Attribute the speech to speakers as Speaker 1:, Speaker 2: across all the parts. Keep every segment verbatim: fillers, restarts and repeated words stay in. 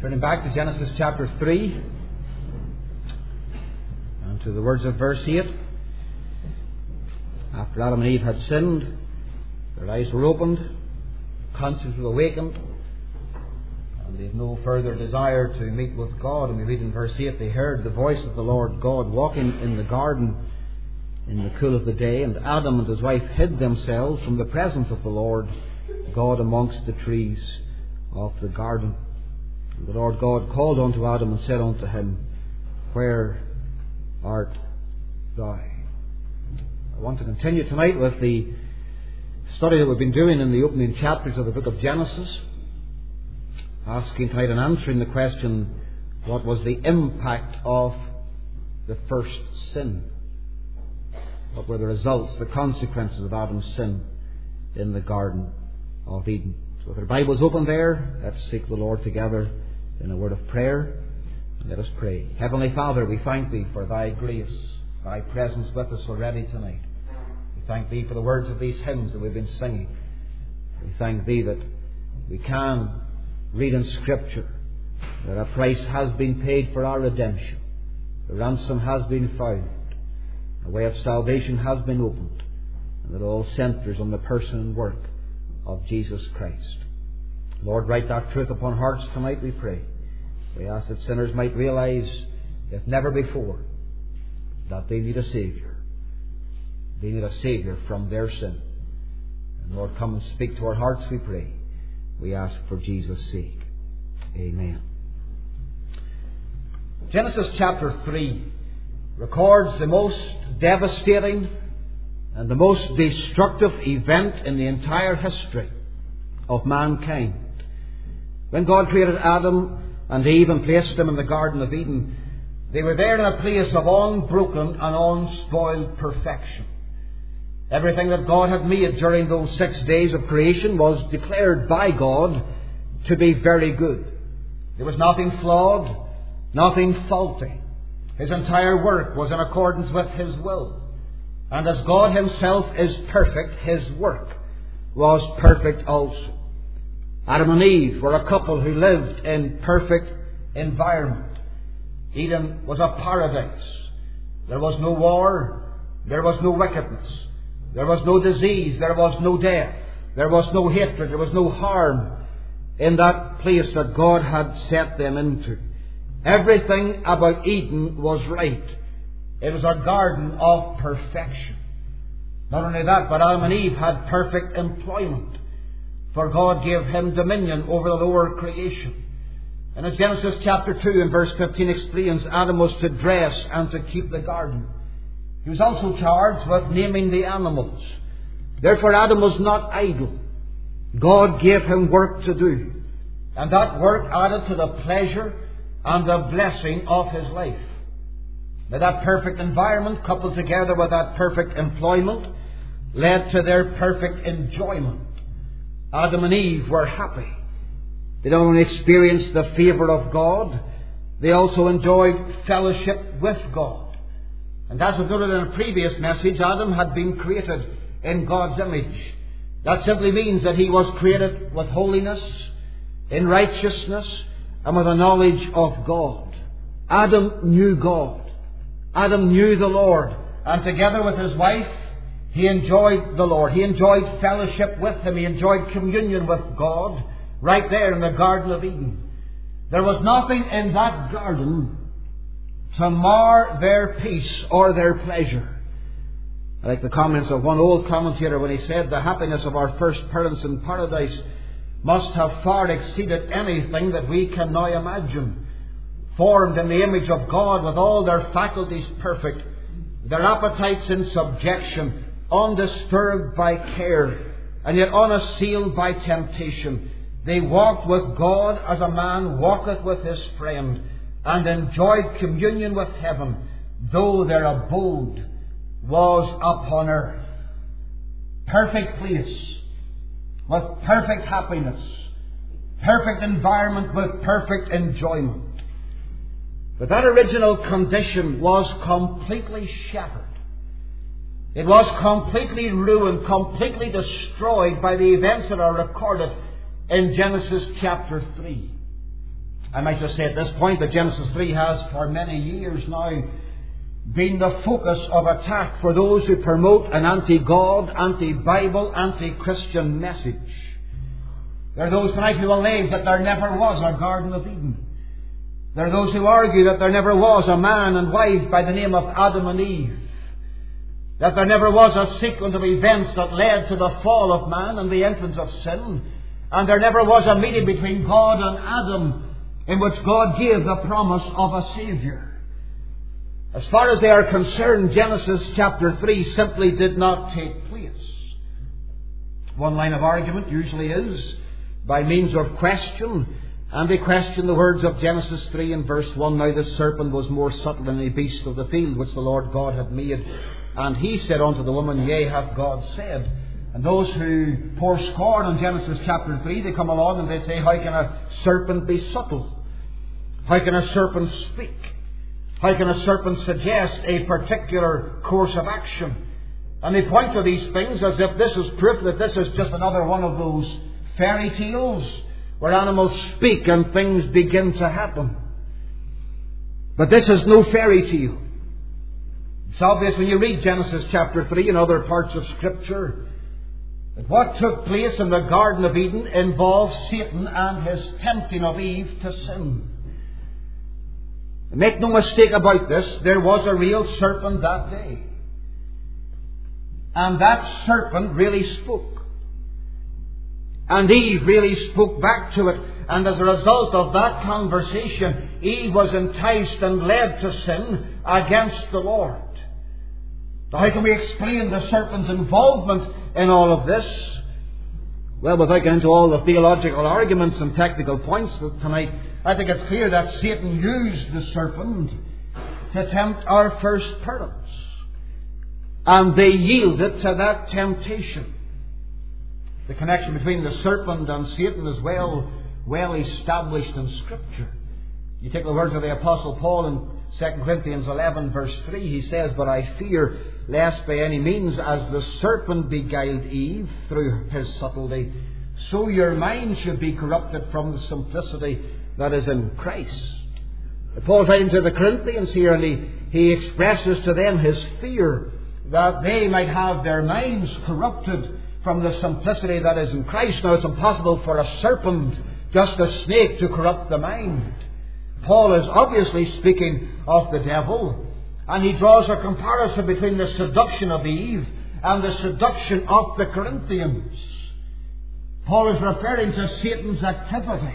Speaker 1: Turning back to Genesis chapter three and to the words of verse eight. After Adam and Eve had sinned, their eyes were opened, conscience was awakened, and they had no further desire to meet with God. And we read in verse eight, they heard the voice of the Lord God walking in the garden in the cool of the day, and Adam and his wife hid themselves from the presence of the Lord God amongst the trees of the garden. And the Lord God called unto Adam and said unto him, Where art thou? I want to continue tonight with the study that we've been doing in the opening chapters of the book of Genesis, asking tonight and answering the question, what was the impact of the first sin? What were the results, the consequences of Adam's sin in the Garden of Eden? So if your Bible's open there, let's seek the Lord together in a word of prayer. And let us pray. Heavenly Father, we thank Thee for Thy grace, Thy presence with us already tonight. We thank Thee for the words of these hymns that we've been singing. We thank Thee that we can read in Scripture that a price has been paid for our redemption. The ransom has been found. A way of salvation has been opened. And that all centres on the person and work of Jesus Christ. Lord, write that truth upon hearts tonight, we pray. We ask that sinners might realize, if never before, that they need a Saviour. They need a Saviour from their sin. And Lord, come and speak to our hearts, we pray. We ask for Jesus' sake. Amen. Genesis chapter three records the most devastating and the most destructive event in the entire history of mankind. When God created Adam and Eve and placed them in the Garden of Eden, they were there in a place of unbroken and unspoiled perfection. Everything that God had made during those six days of creation was declared by God to be very good. There was nothing flawed, nothing faulty. His entire work was in accordance with His will. And as God Himself is perfect, His work was perfect also. Adam and Eve were a couple who lived in perfect environment. Eden was a paradise. There was no war. There was no wickedness. There was no disease. There was no death. There was no hatred. There was no harm in that place that God had set them into. Everything about Eden was right. It was a garden of perfection. Not only that, but Adam and Eve had perfect employment. For God gave him dominion over the lower creation. And as Genesis chapter two and verse fifteen explains, Adam was to dress and to keep the garden. He was also charged with naming the animals. Therefore Adam was not idle. God gave him work to do. And that work added to the pleasure and the blessing of his life. Now that perfect environment, coupled together with that perfect employment, led to their perfect enjoyment. Adam and Eve were happy. They not only experienced the favour of God, they also enjoyed fellowship with God. And as we noted in a previous message, Adam had been created in God's image. That simply means that he was created with holiness, in righteousness, and with a knowledge of God. Adam knew God. Adam knew the Lord. And together with his wife, he enjoyed the Lord. He enjoyed fellowship with Him. He enjoyed communion with God right there in the Garden of Eden. There was nothing in that garden to mar their peace or their pleasure. I like the comments of one old commentator when he said, the happiness of our first parents in paradise must have far exceeded anything that we can now imagine. Formed in the image of God with all their faculties perfect, their appetites in subjection, undisturbed by care, and yet unassailed by temptation. They walked with God as a man walketh with his friend, and enjoyed communion with heaven, though their abode was upon earth. Perfect place, with perfect happiness, perfect environment with perfect enjoyment. But that original condition was completely shattered. It was completely ruined, completely destroyed by the events that are recorded in Genesis chapter three. I might just say at this point that Genesis three has for many years now been the focus of attack for those who promote an anti-God, anti-Bible, anti-Christian message. There are those tonight who allege that there never was a Garden of Eden. There are those who argue that there never was a man and wife by the name of Adam and Eve. That there never was a sequence of events that led to the fall of man and the entrance of sin. And there never was a meeting between God and Adam in which God gave the promise of a Saviour. As far as they are concerned, Genesis chapter three simply did not take place. One line of argument usually is by means of question, and they question the words of Genesis three and verse one. Now the serpent was more subtle than any beast of the field which the Lord God had made. And he said unto the woman, Yea, hath God said. And those who pour scorn on Genesis chapter three, they come along and they say, how can a serpent be subtle? How can a serpent speak? How can a serpent suggest a particular course of action? And they point to these things as if this is proof that this is just another one of those fairy tales where animals speak and things begin to happen. But this is no fairy tale. It's obvious when you read Genesis chapter three and other parts of Scripture that what took place in the Garden of Eden involved Satan and his tempting of Eve to sin. Make no mistake about this, there was a real serpent that day. And that serpent really spoke. And Eve really spoke back to it. And as a result of that conversation, Eve was enticed and led to sin against the Lord. So how can we explain the serpent's involvement in all of this? Well, without getting into all the theological arguments and technical points tonight, I think it's clear that Satan used the serpent to tempt our first parents. And they yielded to that temptation. The connection between the serpent and Satan is well, well established in Scripture. You take the words of the Apostle Paul in Second Corinthians eleven verse three. He says, But I fear lest by any means as the serpent beguiled Eve through his subtlety, so your mind should be corrupted from the simplicity that is in Christ. Paul's writing to the Corinthians here, and he, he expresses to them his fear that they might have their minds corrupted from the simplicity that is in Christ. Now, it's impossible for a serpent, just a snake, to corrupt the mind. Paul is obviously speaking of the devil, and he draws a comparison between the seduction of Eve and the seduction of the Corinthians. Paul is referring to Satan's activity.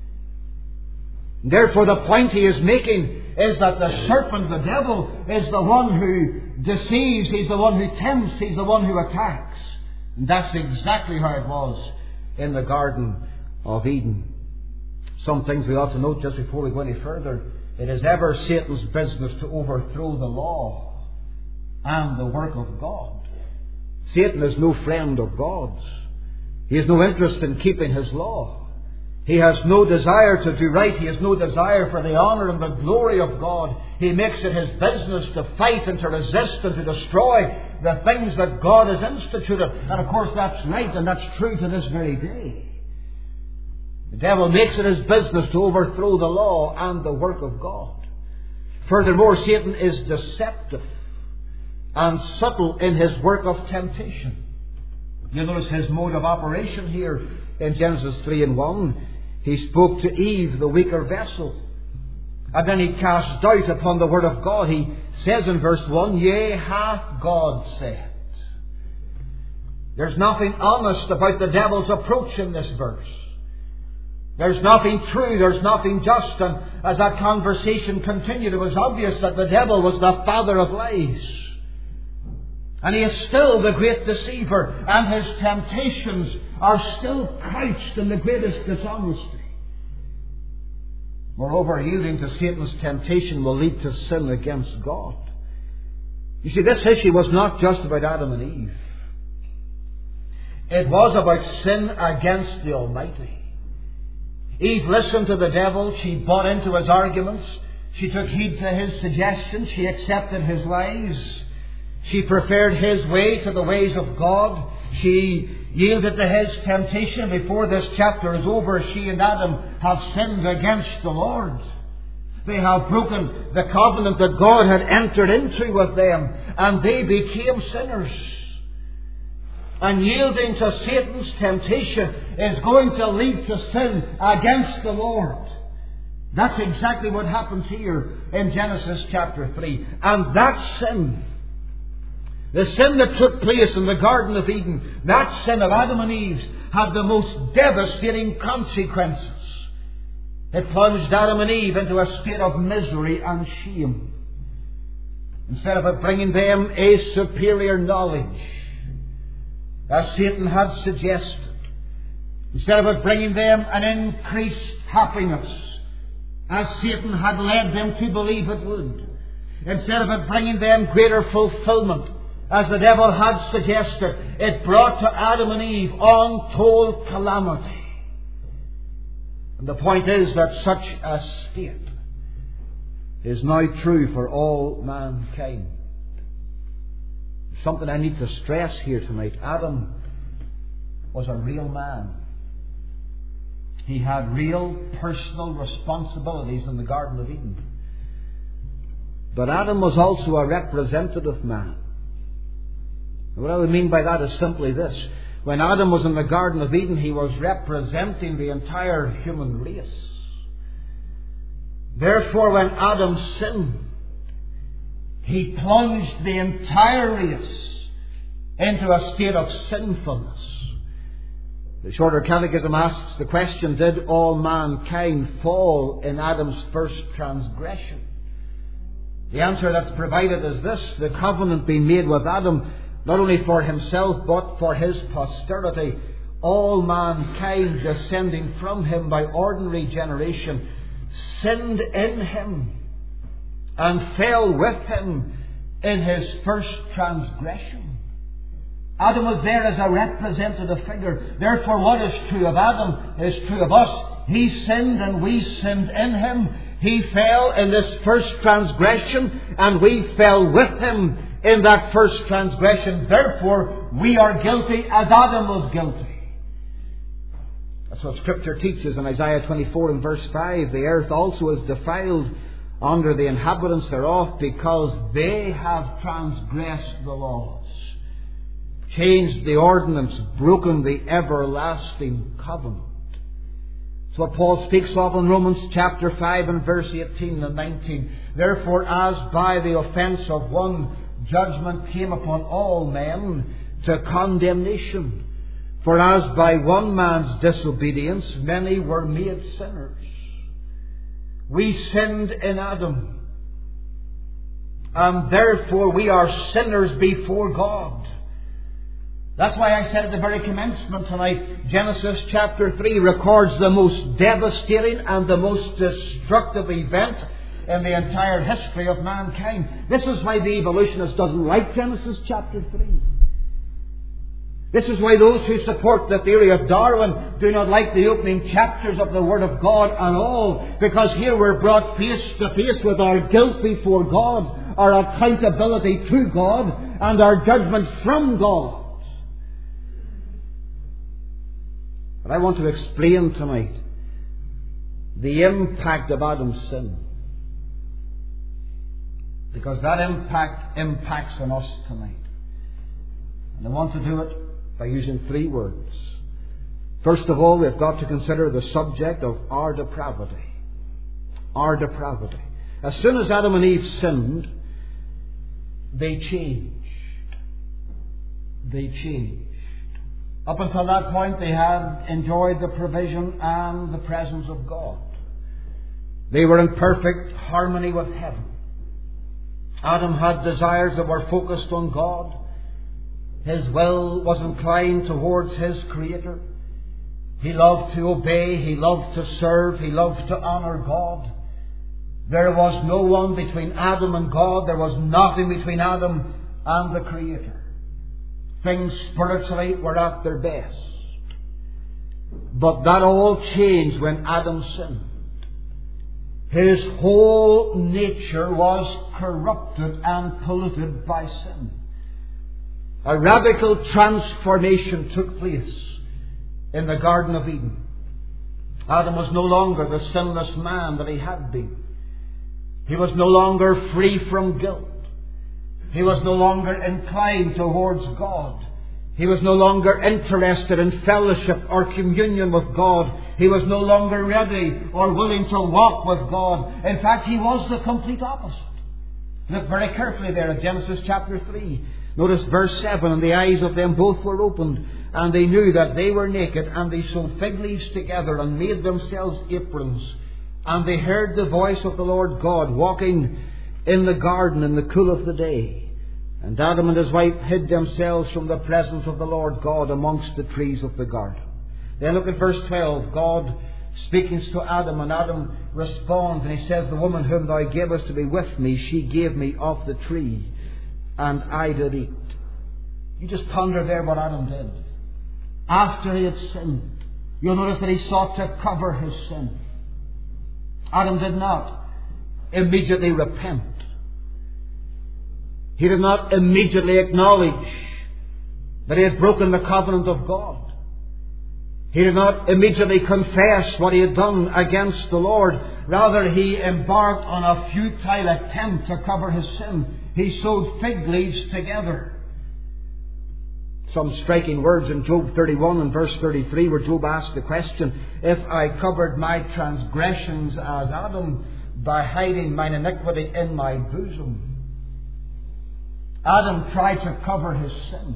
Speaker 1: Therefore, the point he is making is that the serpent, the devil, is the one who deceives, he's the one who tempts, he's the one who attacks. And that's exactly how it was in the Garden of Eden. Some things we ought to note just before we go any further. It is ever Satan's business to overthrow the law and the work of God. Satan is no friend of God's. He has no interest in keeping his law. He has no desire to do right. He has no desire for the honour and the glory of God. He makes it his business to fight and to resist and to destroy the things that God has instituted. And of course that's right and that's true to this very day. The devil makes it his business to overthrow the law and the work of God. Furthermore, Satan is deceptive and subtle in his work of temptation. You notice his mode of operation here in Genesis three and one. He spoke to Eve, the weaker vessel. And then he cast doubt upon the word of God. He says in verse one, Yea, hath God said. There's nothing honest about the devil's approach in this verse. There's nothing true, there's nothing just. And as that conversation continued, it was obvious that the devil was the father of lies. And he is still the great deceiver, and his temptations are still couched in the greatest dishonesty. Moreover, yielding to Satan's temptation will lead to sin against God. You see, this issue was not just about Adam and Eve. It was about sin against the Almighty. Eve listened to the devil. She bought into his arguments. She took heed to his suggestions. She accepted his lies. She preferred his way to the ways of God. She yielded to his temptation. Before this chapter is over, she and Adam have sinned against the Lord. They have broken the covenant that God had entered into with them, and they became sinners. And yielding to Satan's temptation is going to lead to sin against the Lord. That's exactly what happens here in Genesis chapter three. And that sin, the sin that took place in the Garden of Eden, that sin of Adam and Eve, had the most devastating consequences. It plunged Adam and Eve into a state of misery and shame. Instead of it bringing them a superior knowledge, as Satan had suggested, instead of it bringing them an increased happiness, as Satan had led them to believe it would, instead of it bringing them greater fulfillment, as the devil had suggested, it brought to Adam and Eve untold calamity. And the point is that such a state is now true for all mankind. Something I need to stress here tonight. Adam was a real man. He had real personal responsibilities in the Garden of Eden. But Adam was also a representative man. And what I would mean by that is simply this. When Adam was in the Garden of Eden, he was representing the entire human race. Therefore, when Adam sinned, he plunged the entire race into a state of sinfulness. The Shorter Catechism asks the question, did all mankind fall in Adam's first transgression? The answer that's provided is this: the covenant being made with Adam, not only for himself but for his posterity, all mankind descending from him by ordinary generation, sinned in him and fell with him in his first transgression. Adam was there as a representative figure. Therefore, what is true of Adam is true of us. He sinned and we sinned in him. He fell in this first transgression and we fell with him in that first transgression. Therefore, we are guilty as Adam was guilty. That's what Scripture teaches in Isaiah twenty-four and verse five. The earth also is defiled under the inhabitants thereof, because they have transgressed the laws, changed the ordinance, broken the everlasting covenant. That's what Paul speaks of in Romans chapter five and verse eighteen and nineteen. Therefore, as by the offence of one judgment came upon all men to condemnation, for as by one man's disobedience many were made sinners. We sinned in Adam, and therefore we are sinners before God. That's why I said at the very commencement tonight, Genesis chapter three records the most devastating and the most destructive event in the entire history of mankind. This is why the evolutionist doesn't like Genesis chapter three. This is why those who support the theory of Darwin do not like the opening chapters of the Word of God at all, because here we're brought face to face with our guilt before God, our accountability to God, and our judgment from God. But I want to explain tonight the impact of Adam's sin, because that impact impacts on us tonight. And I want to do it by using three words. First of all, we've got to consider the subject of our depravity. Our depravity. As soon as Adam and Eve sinned, they changed. They changed. Up until that point, they had enjoyed the provision and the presence of God. They were in perfect harmony with heaven. Adam had desires that were focused on God. His will was inclined towards his Creator. He loved to obey. He loved to serve. He loved to honour God. There was no one between Adam and God. There was nothing between Adam and the Creator. Things spiritually were at their best. But that all changed when Adam sinned. His whole nature was corrupted and polluted by sin. A radical transformation took place in the Garden of Eden. Adam was no longer the sinless man that he had been. He was no longer free from guilt. He was no longer inclined towards God. He was no longer interested in fellowship or communion with God. He was no longer ready or willing to walk with God. In fact, he was the complete opposite. Look very carefully there at Genesis chapter three. Notice verse seven. And the eyes of them both were opened, and they knew that they were naked, and they sewed fig leaves together and made themselves aprons. And they heard the voice of the Lord God walking in the garden in the cool of the day. And Adam and his wife hid themselves from the presence of the Lord God amongst the trees of the garden. Then look at verse twelve. God speaking to Adam, and Adam responds, and he says, the woman whom thou gavest to be with me, she gave me of the tree, and I did eat. You just ponder there what Adam did. After he had sinned, you'll notice that he sought to cover his sin. Adam did not immediately repent. He did not immediately acknowledge that he had broken the covenant of God. He did not immediately confess what he had done against the Lord. Rather, he embarked on a futile attempt to cover his sin. He sewed fig leaves together. Some striking words in Job thirty-one and verse thirty-three, where Job asked the question, if I covered my transgressions as Adam by hiding mine iniquity in my bosom. Adam tried to cover his sin.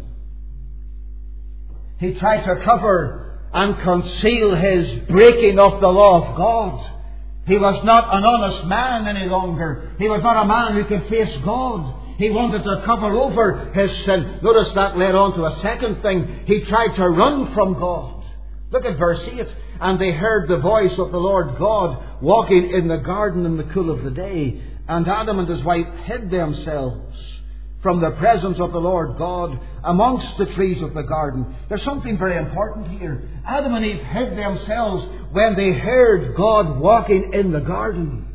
Speaker 1: He tried to cover and conceal his breaking of the law of God. He was not an honest man any longer. He was not a man who could face God. He wanted to cover over his sin. Notice that led on to a second thing. He tried to run from God. Look at verse eight. And they heard the voice of the Lord God walking in the garden in the cool of the day. And Adam and his wife hid themselves from the presence of the Lord God amongst the trees of the garden. There's something very important here. Adam and Eve hid themselves when they heard God walking in the garden.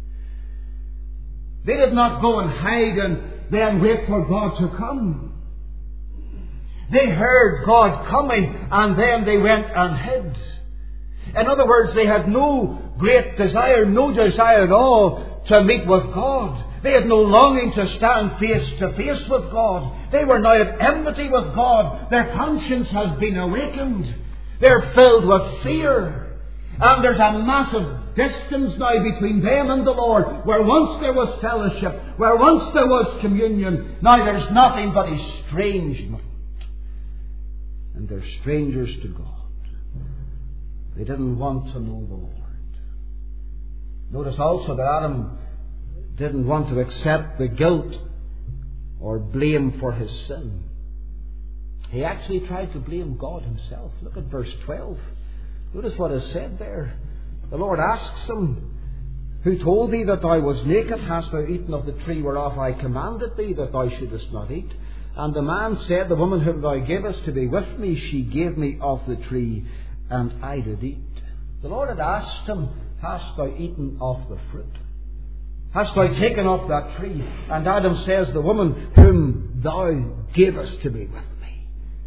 Speaker 1: They did not go and hide and then wait for God to come. They heard God coming, and then they went and hid. In other words, they had no great desire, no desire at all to meet with God. They had no longing to stand face to face with God. They were now at enmity with God. Their conscience has been awakened. They're filled with fear. And there's a massive distance now between them and the Lord. Where once there was fellowship, where once there was communion, now there's nothing but estrangement. And they're strangers to God. They didn't want to know the Lord. Notice also that Adam didn't want to accept the guilt or blame for his sin. He actually tried to blame God himself. Look at verse twelve. Notice what is said there. The Lord asks him, who told thee that thou was naked? Hast thou eaten of the tree whereof I commanded thee that thou shouldest not eat? And the man said, the woman whom thou gavest to be with me, she gave me of the tree, and I did eat. The Lord had asked him, hast thou eaten of the fruit? Hast thou taken off that tree? And Adam says, the woman whom thou gavest to be with me.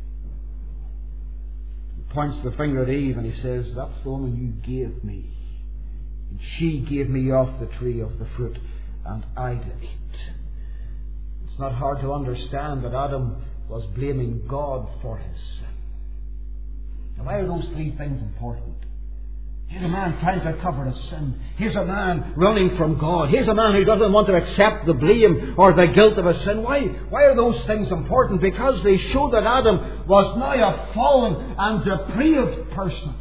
Speaker 1: He points the finger at Eve and he says, that's the woman you gave me. And she gave me off the tree of the fruit, and I did eat. It's not hard to understand that Adam was blaming God for his sin. Now, why are those three things important? Here's a man trying to cover his sin. Here's a man running from God. Here's a man who doesn't want to accept the blame or the guilt of his sin. Why? Why are those things important? Because they show that Adam was now a fallen and depraved person.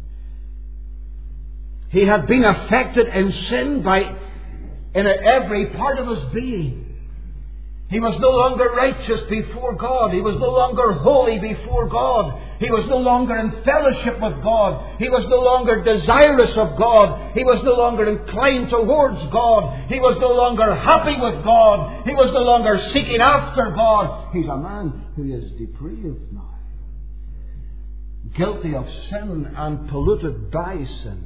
Speaker 1: He had been affected in sin by in every part of his being. He was no longer righteous before God. He was no longer holy before God. He was no longer in fellowship with God. He was no longer desirous of God. He was no longer inclined towards God. He was no longer happy with God. He was no longer seeking after God. He's a man who is depraved now. Guilty of sin and polluted by sin.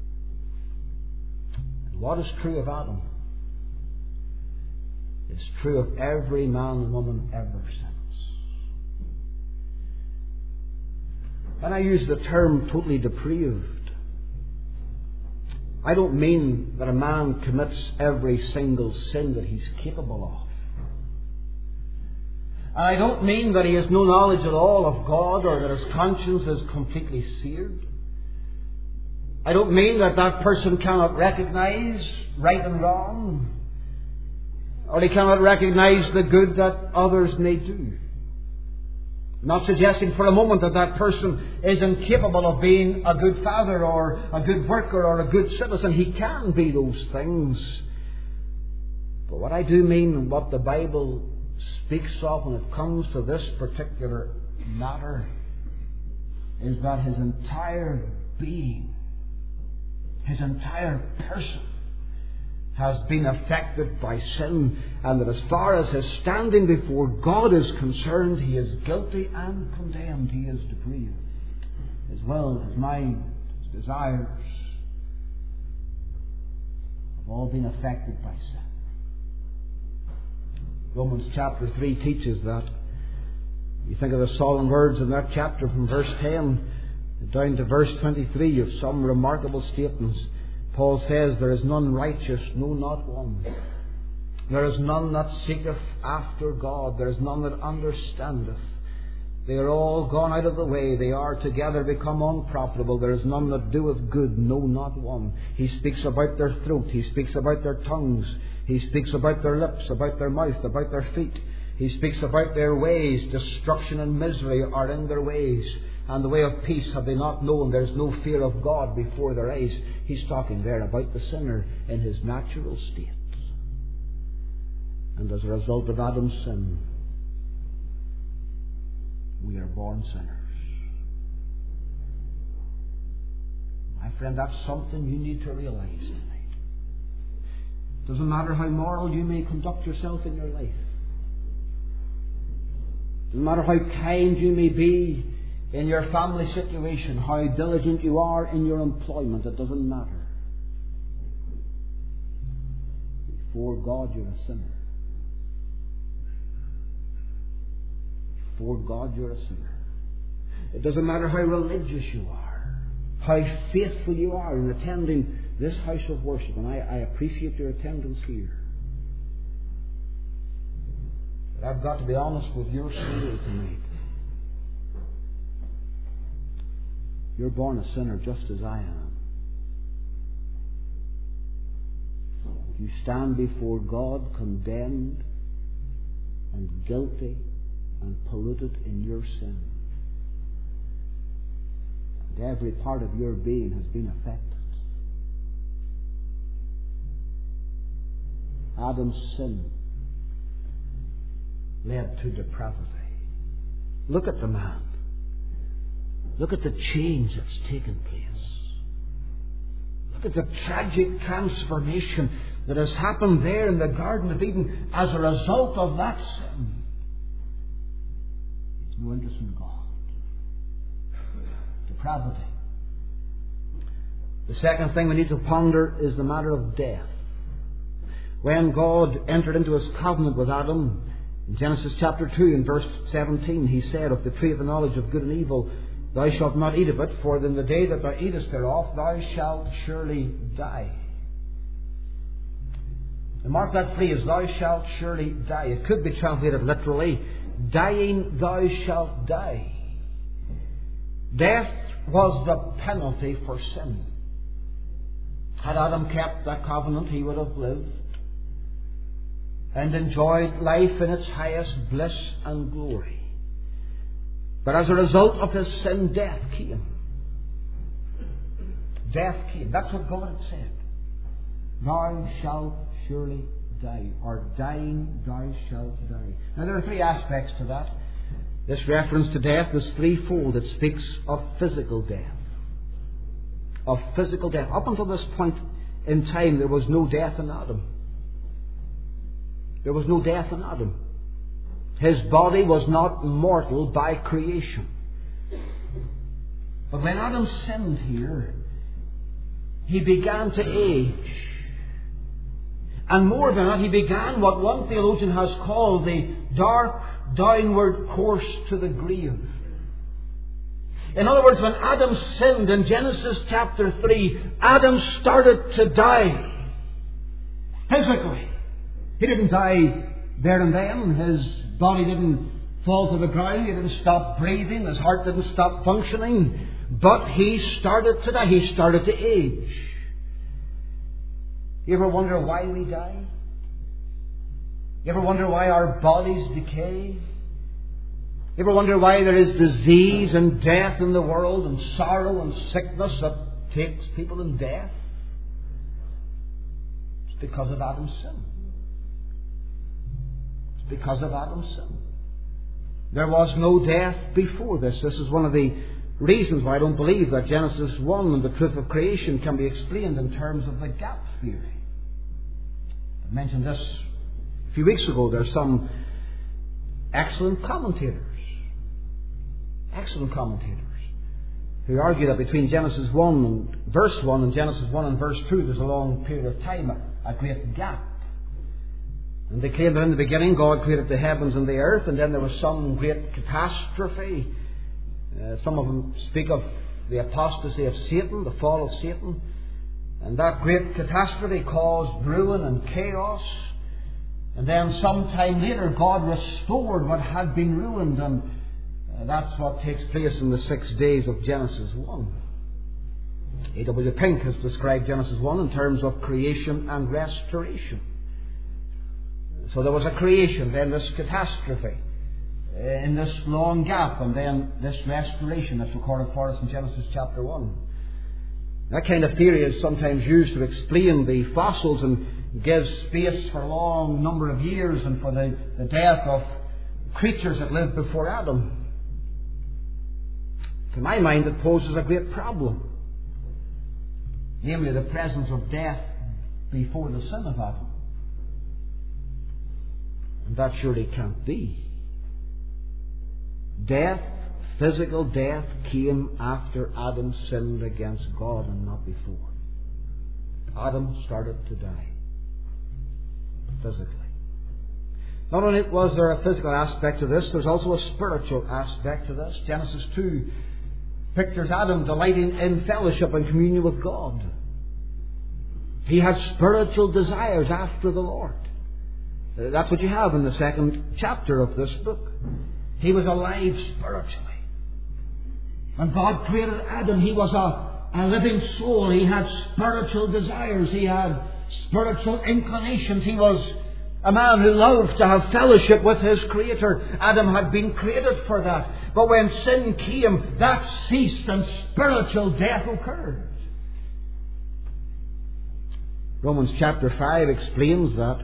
Speaker 1: And what is true of Adam is true of every man and woman ever since. When I use the term totally depraved, I don't mean that a man commits every single sin that he's capable of. And I don't mean that he has no knowledge at all of God or that his conscience is completely seared. I don't mean that that person cannot recognize right and wrong, or he cannot recognize the good that others may do. I'm not suggesting for a moment that that person is incapable of being a good father or a good worker or a good citizen. He can be those things. But what I do mean, and what the Bible speaks of when it comes to this particular matter, is that his entire being, his entire person, has been affected by sin, and that as far as his standing before God is concerned, he is guilty and condemned. He is depraved. His will, his mind, his desires have all been affected by sin. Romans chapter three teaches that. You think of the solemn words in that chapter from verse ten down to verse twenty-three of some remarkable statements. Paul says, "There is none righteous, no, not one. There is none that seeketh after God. There is none that understandeth. They are all gone out of the way. They are together become unprofitable. There is none that doeth good, no, not one." He speaks about their throat. He speaks about their tongues. He speaks about their lips, about their mouth, about their feet. He speaks about their ways. Destruction and misery are in their ways, and the way of peace have they not known. There is no fear of God before their eyes. He's talking there about the sinner in his natural state. And as a result of Adam's sin, we are born sinners. My friend, that's something you need to realize tonight. Doesn't matter how moral you may conduct yourself in your life. Doesn't matter how kind you may be in your family situation, how diligent you are in your employment. It doesn't matter. Before God, you're a sinner. Before God, you're a sinner. It doesn't matter how religious you are, how faithful you are in attending this house of worship, and I, I appreciate your attendance here. But I've got to be honest with your soul tonight. You're born a sinner just as I am. You stand before God condemned and guilty and polluted in your sin. And every part of your being has been affected. Adam's sin led to depravity. Look at the man. Look at the change that's taken place. Look at the tragic transformation that has happened there in the Garden of Eden as a result of that sin. It's no interest in God. Depravity. The second thing we need to ponder is the matter of death. When God entered into his covenant with Adam, in Genesis chapter two and verse seventeen, he said, "Of the tree of the knowledge of good and evil, thou shalt not eat of it, for in the day that thou eatest thereof, thou shalt surely die." And mark that phrase, "thou shalt surely die." It could be translated literally, "dying thou shalt die." Death was the penalty for sin. Had Adam kept that covenant, he would have lived and enjoyed life in its highest bliss and glory. But as a result of his sin, death came. Death came. That's what God had said. "Thou shalt surely die," or "dying thou shalt die." Now there are three aspects to that. This reference to death is threefold. It speaks of physical death. Of physical death. Up until this point in time, there was no death in Adam. There was no death in Adam. His body was not mortal by creation. But when Adam sinned here, he began to age. And more than that, he began what one theologian has called the dark downward course to the grave. In other words, when Adam sinned in Genesis chapter three, Adam started to die. Physically. He didn't die there and then. His body didn't fall to the ground. He didn't stop breathing. His heart didn't stop functioning. But he started to die. He started to age. You ever wonder why we die? You ever wonder why our bodies decay? You ever wonder why there is disease and death in the world, and sorrow and sickness that takes people in death? It's because of Adam's sin. It's because of Adam's sin. There was no death before this. This is one of the reasons why I don't believe that Genesis one and the truth of creation can be explained in terms of the gap theory. I mentioned this a few weeks ago. There are some excellent commentators, excellent commentators, who argue that between Genesis one and verse one and Genesis one and verse two there's a long period of time, a, a great gap. And they claim that in the beginning God created the heavens and the earth, and then there was some great catastrophe. Uh, some of them speak of the apostasy of Satan, the fall of Satan. And that great catastrophe caused ruin and chaos. And then sometime later God restored what had been ruined, and uh, that's what takes place in the six days of Genesis one. A W Pink has described Genesis one in terms of creation and restoration. So there was a creation, then this catastrophe, uh, in this long gap, and then this restoration that's recorded for us in Genesis chapter one. That kind of theory is sometimes used to explain the fossils and gives space for a long number of years and for the, the death of creatures that lived before Adam. To my mind, it poses a great problem, namely the presence of death before the sin of Adam. And that surely can't be. Death, physical death, came after Adam sinned against God and not before. Adam started to die physically. Not only was there a physical aspect to this, there's also a spiritual aspect to this. Genesis two pictures Adam delighting in fellowship and communion with God. He had spiritual desires after the Lord. That's what you have in the second chapter of this book. He was alive spiritually. When God created Adam, he was a, a living soul. He had spiritual desires. He had spiritual inclinations. He was a man who loved to have fellowship with his Creator. Adam had been created for that. But when sin came, that ceased and spiritual death occurred. Romans chapter five explains that.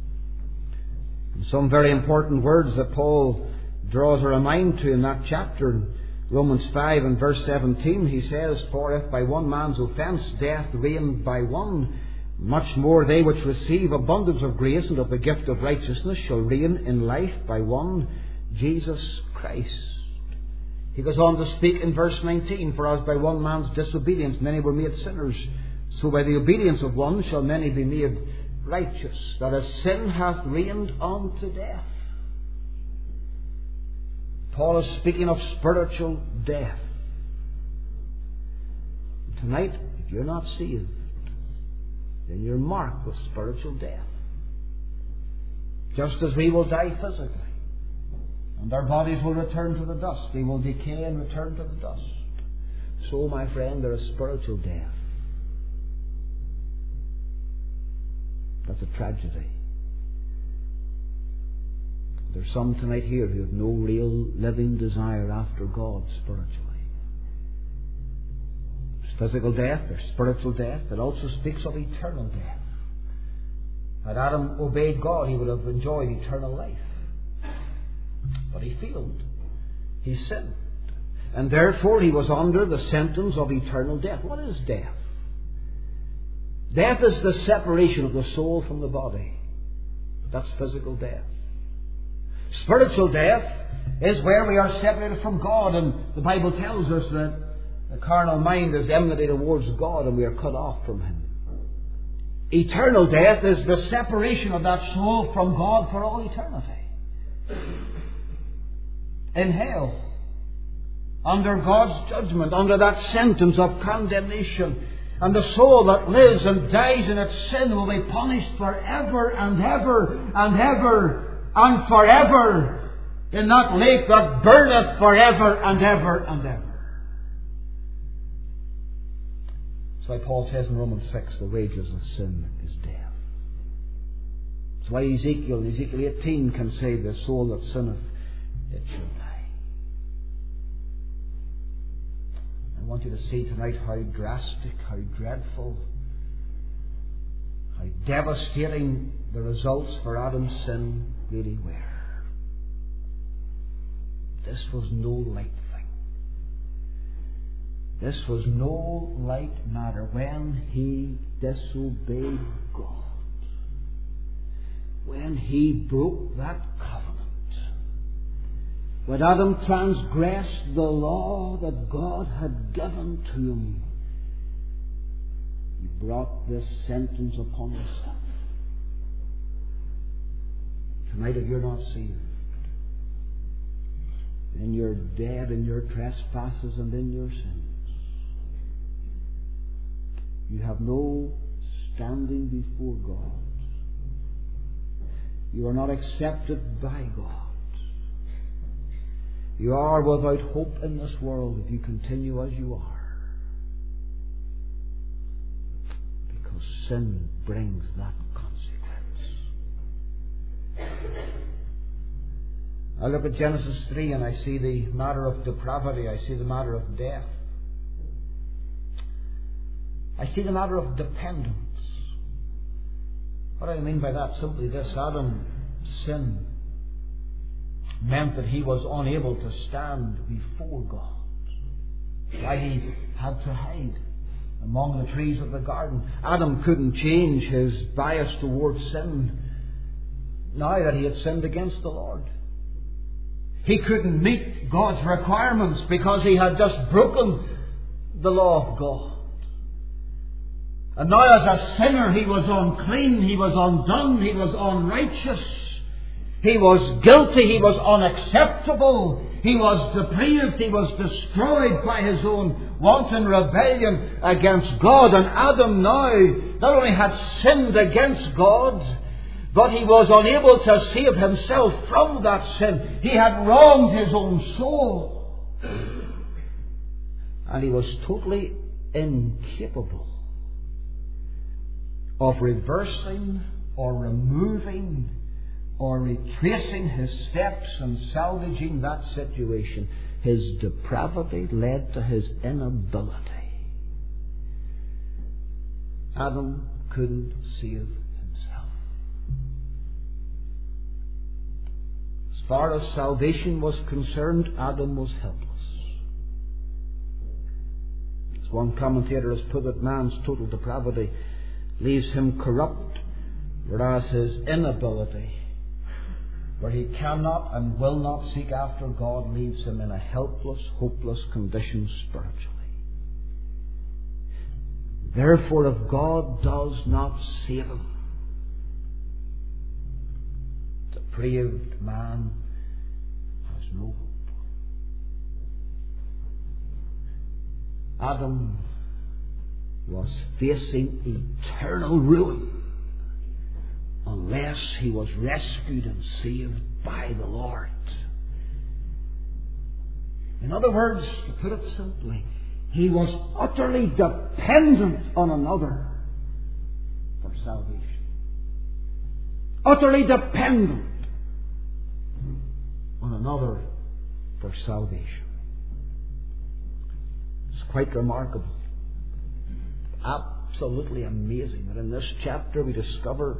Speaker 1: Some very important words that Paul draws a remind to in that chapter. In Romans five and verse seventeen, he says, "For if by one man's offence death reigned by one, much more they which receive abundance of grace and of the gift of righteousness shall reign in life by one, Jesus Christ." He goes on to speak in verse nineteen, "For as by one man's disobedience many were made sinners, so by the obedience of one shall many be made righteous. That as sin hath reigned unto death." Paul is speaking of spiritual death. Tonight, if you're not saved, then you're marked with spiritual death. Just as we will die physically, and our bodies will return to the dust, they will decay and return to the dust, so, my friend, there is spiritual death. That's a tragedy. There's some tonight here who have no real living desire after God spiritually. There's physical death, there's spiritual death. It also speaks of eternal death. Had Adam obeyed God, he would have enjoyed eternal life. But he failed. He sinned. And therefore he was under the sentence of eternal death. What is death? Death is the separation of the soul from the body. That's physical death. Spiritual death is where we are separated from God, and the Bible tells us that the carnal mind is enmity towards God and we are cut off from Him. Eternal death is the separation of that soul from God for all eternity. In hell, under God's judgment, under that sentence of condemnation. And the soul that lives and dies in its sin will be punished forever and ever and ever and forever in that lake that burneth forever and ever and ever. That's why Paul says in Romans six, the wages of sin is death. That's why Ezekiel, in Ezekiel eighteen, can say, the soul that sinneth, it shall die. I want you to see tonight how drastic, how dreadful, how devastating the results for Adam's sin really were. This was no light thing. This was no light matter when he disobeyed God. When he broke that covenant. When Adam transgressed the law that God had given to him, he brought this sentence upon himself. Tonight, if you're not saved, then you're dead in your trespasses and in your sins. You have no standing before God. You are not accepted by God. You are without hope in this world if you continue as you are. Because sin brings that consequence. I look at Genesis three and I see the matter of depravity. I see the matter of death. I see the matter of dependence. What do I mean by that? Simply this: Adam's sin meant that he was unable to stand before God. Why he had to hide among the trees of the garden. Adam couldn't change his bias towards sin now that he had sinned against the Lord. He couldn't meet God's requirements because he had just broken the law of God. And now as a sinner he was unclean, he was undone, he was unrighteous. He was guilty, he was unacceptable, he was depraved, he was destroyed by his own wanton rebellion against God. And Adam now not only had sinned against God, but he was unable to save himself from that sin. He had wronged his own soul. And he was totally incapable of reversing or removing or retracing his steps and salvaging that situation. His depravity led to his inability. Adam couldn't save himself. As far as salvation was concerned, Adam was helpless. As one commentator has put it, man's total depravity leaves him corrupt, whereas his inability, where he cannot and will not seek after God, leaves him in a helpless, hopeless condition spiritually. Therefore, if God does not save him, the depraved man has no hope. Adam was facing eternal ruin unless he was rescued and saved by the Lord. In other words, to put it simply, he was utterly dependent on another for salvation. Utterly dependent on another for salvation. It's quite remarkable. Absolutely amazing that in this chapter we discover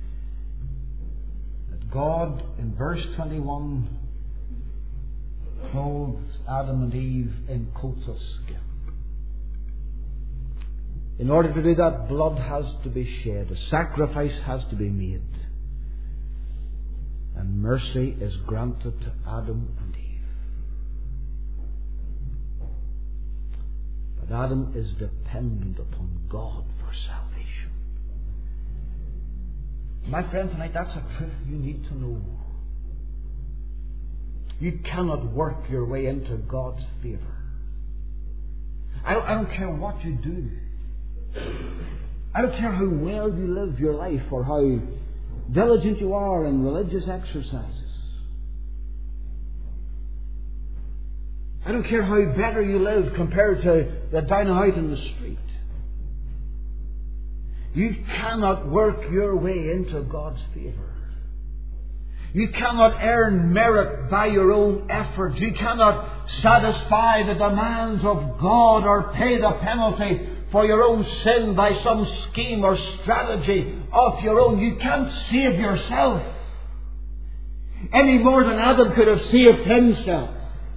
Speaker 1: God, in verse twenty-one, clothes Adam and Eve in coats of skin. In order to do that, blood has to be shed. A sacrifice has to be made. And mercy is granted to Adam and Eve. But Adam is dependent upon God for salvation. My friend, tonight, that's a truth you need to know. You cannot work your way into God's favour. I don't, I don't care what you do. I don't care how well you live your life or how diligent you are in religious exercises. I don't care how better you live compared to the down and out in the street. You cannot work your way into God's favour. You cannot earn merit by your own efforts. You cannot satisfy the demands of God or pay the penalty for your own sin by some scheme or strategy of your own. You can't save yourself any more than Adam could have saved himself.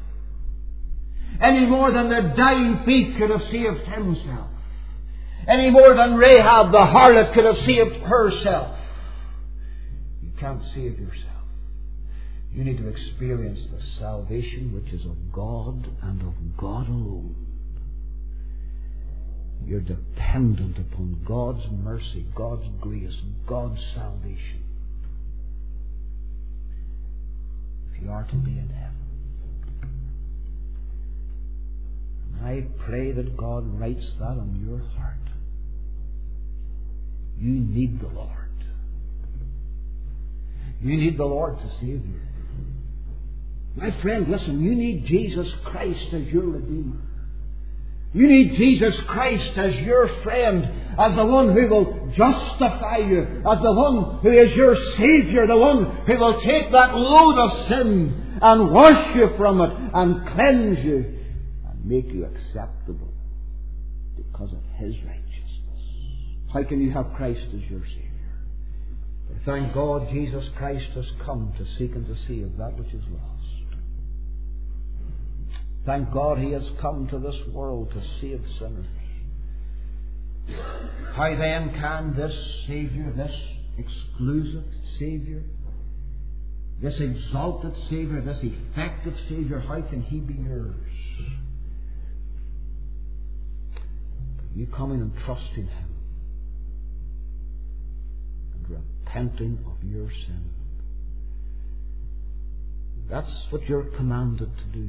Speaker 1: Any more than the dying thief could have saved himself. Any more than Rahab the harlot could have saved herself. You can't save yourself. You need to experience the salvation which is of God and of God alone. You're dependent upon God's mercy, God's grace, God's salvation. If you are to be in heaven. And I pray that God writes that on your heart. You need the Lord. You need the Lord to save you. My friend, listen, you need Jesus Christ as your Redeemer. You need Jesus Christ as your friend, as the one who will justify you, as the one who is your Saviour, the one who will take that load of sin and wash you from it and cleanse you and make you acceptable because of His righteousness. How can you have Christ as your Saviour? Thank God Jesus Christ has come to seek and to save that which is lost. Thank God He has come to this world to save sinners. How then can this Saviour, this exclusive Saviour, this exalted Saviour, this effective Saviour, how can He be yours? You coming and trusting Him and repenting of your sin. That's what you're commanded to do.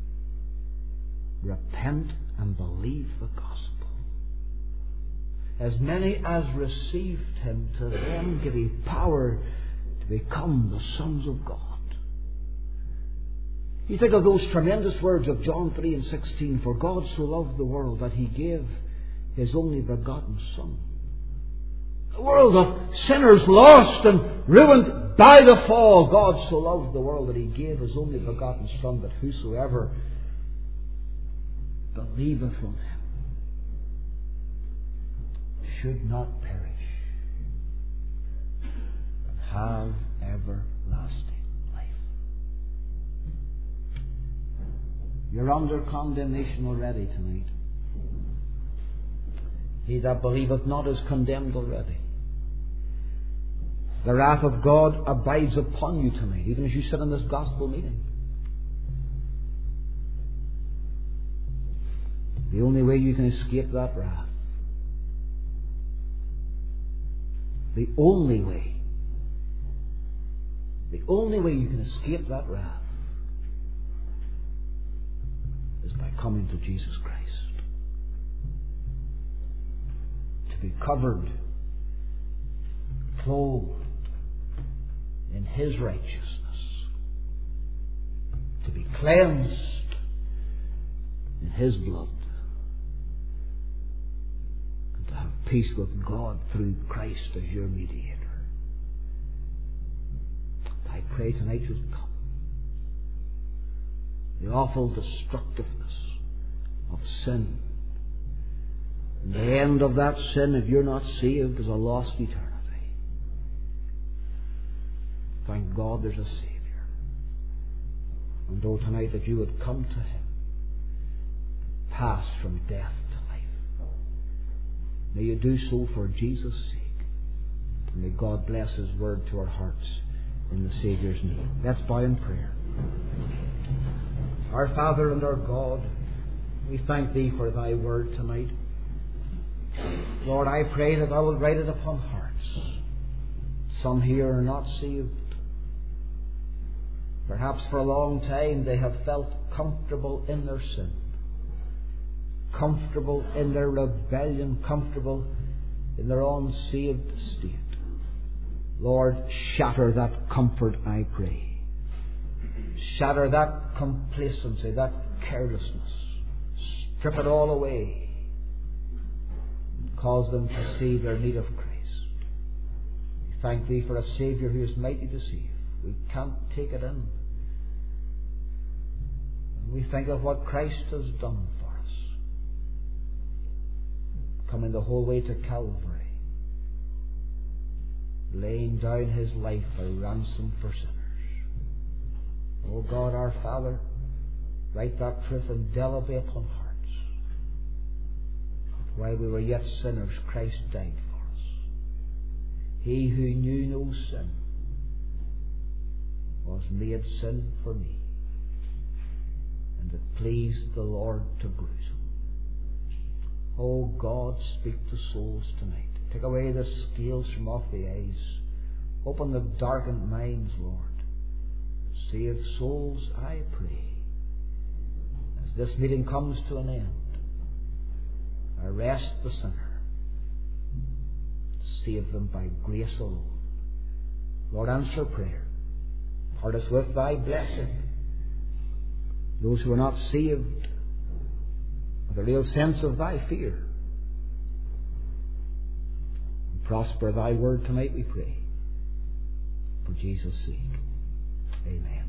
Speaker 1: Repent and believe the gospel. As many as received Him, to them give He power to become the sons of God. You think of those tremendous words of John three and sixteen. For God so loved the world that He gave His only begotten Son. A world of sinners lost and ruined by the fall. God so loved the world that He gave His only begotten Son, that whosoever believeth on Him should not perish, but have everlasting life. You're under condemnation already tonight. He that believeth not is condemned already. The wrath of God abides upon you tonight, even as you sit in this gospel meeting. The only way you can escape that wrath, the only way, the only way you can escape that wrath is by coming to Jesus Christ. To be covered, clothed in His righteousness. To be cleansed in His blood. Peace with God through Christ as your mediator. I pray tonight you'll come. The awful destructiveness of sin. And the end of that sin, if you're not saved, is a lost eternity. Thank God there's a Saviour. And oh, tonight that you would come to Him, pass from death to life. May you do so for Jesus' sake. And may God bless His word to our hearts in the Saviour's name. Let's bow in prayer. Our Father and our God, we thank Thee for Thy word tonight. Lord, I pray that Thou wilt write it upon hearts. Some here are not saved. Perhaps for a long time they have felt comfortable in their sin, comfortable in their rebellion, comfortable in their unsaved state. Lord, shatter that comfort, I pray. Shatter that complacency, that carelessness. Strip it all away. Cause them to see their need of Christ. We thank Thee for a Saviour who is mighty to save. We can't take it in. And we think of what Christ has done for us, coming the whole way to Calvary, laying down His life a ransom for sinners. O God our Father, write that truth indelibly upon hearts. While we were yet sinners, Christ died for us. He who knew no sin was made sin for me, and it pleased the Lord to bruise Him. O God, speak to souls tonight. Take away the scales from off the eyes. Open the darkened minds, Lord. Save souls, I pray. As this meeting comes to an end, arrest the sinner. Save them by grace alone. Lord, answer prayer. Part us with Thy blessing. Those who are not saved, with a real sense of Thy fear. Prosper Thy word tonight, we pray. For Jesus' sake. Amen.